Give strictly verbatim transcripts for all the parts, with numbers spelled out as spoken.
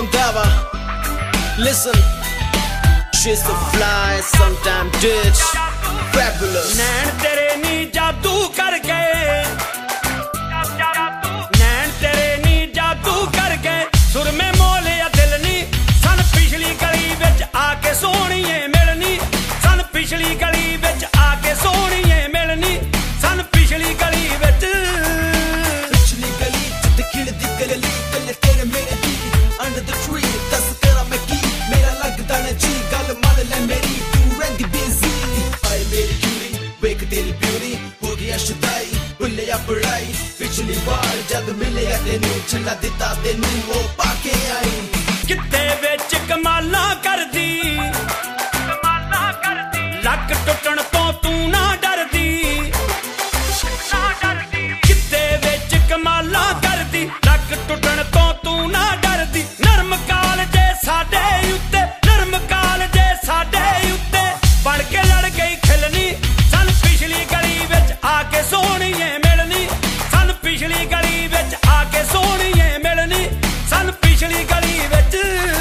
Gundava. Listen, she's the fly, sometime ditch, fabulous. नैन तेरे नी जादू कर गए, नैन तेरे नी जादू कर गए, सुर में मोल या दिल नी, सन पिछली गली विच आके सोहणीए मिलनी, सन पिछली गली विच आके सोहणीए मिलनी, सन पिछली गली विच पिछली गली जिद्द खिड़दी गली गले तेरे मेरे दी under the tree दस तेरा मैं की मेरा लगदा ना जी गल मान ले मेरी तू रहंदी busy आए मेरी cutie वेख तेरी beauty हो गया शुदाई भुल्ले या पढ़ाई पिछली बार जद मिले या तेनू छल्ला दिता तेनू वो पाके आई किते विच कमाला करदी कमाला करदी लक टुटण तो तू ना डरदी ना डरदी किते विच कमाला करदी लक टुटण तो तू ना डरदी नरम काल जे साडे उत्ते नरम काल जे साडे उत्ते बण के लड़ गई खिलनी सन पिछली गली विच आके सोहणीए मिलनी सन पिछली गली विच आके सोहणीए मिलनी सन पिछली गली विच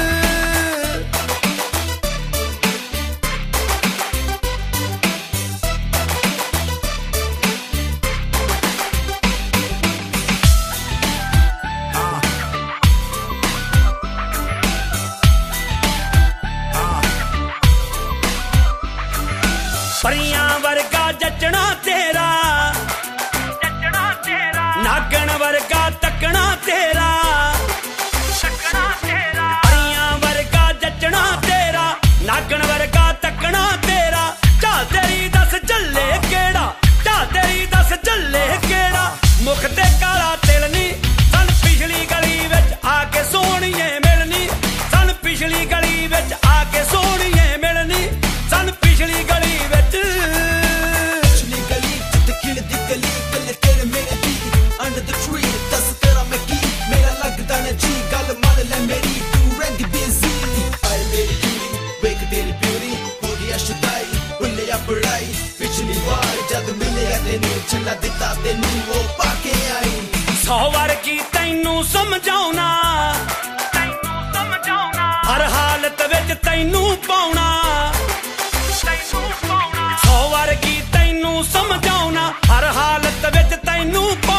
परियां वर्गा जचना तेरा जचना तेरा नागण वर्गा तकना तेरा तकना तेरा परियां वर्गा जचना तेरा नागण वर्गा तकना तेरा चा तेरी दस झल्ले केड़ा चा तेरी दस झल्ले केड़ा मुख ते काला तिल नी सन पिछली गली विच आके सोहणीए मिलनी सन पिछली गली विच आके सोहणीए मिलनी सन पिछली गली विच पिछली गली जिद्द खिड़दी गली गले तेरे मेरे दी under the tree दस तेरा मैं की मेरा लगदा ना जी गल मान ले मेरी तू रहंदी busy आए मेरी cutie वेख तेरी beauty हो गया शुदाई भुल्ले या पढ़ाई पिछली बार जद मिले या तेनू छल्ला दिता तेनू वो पाके आई सौ वार की तैनू समझाउना तैनू समझाउना हर हालत विच तैनू पाउना तैनू पाउना सौ वार की तैनू समझाउना हर हालत विच तैनू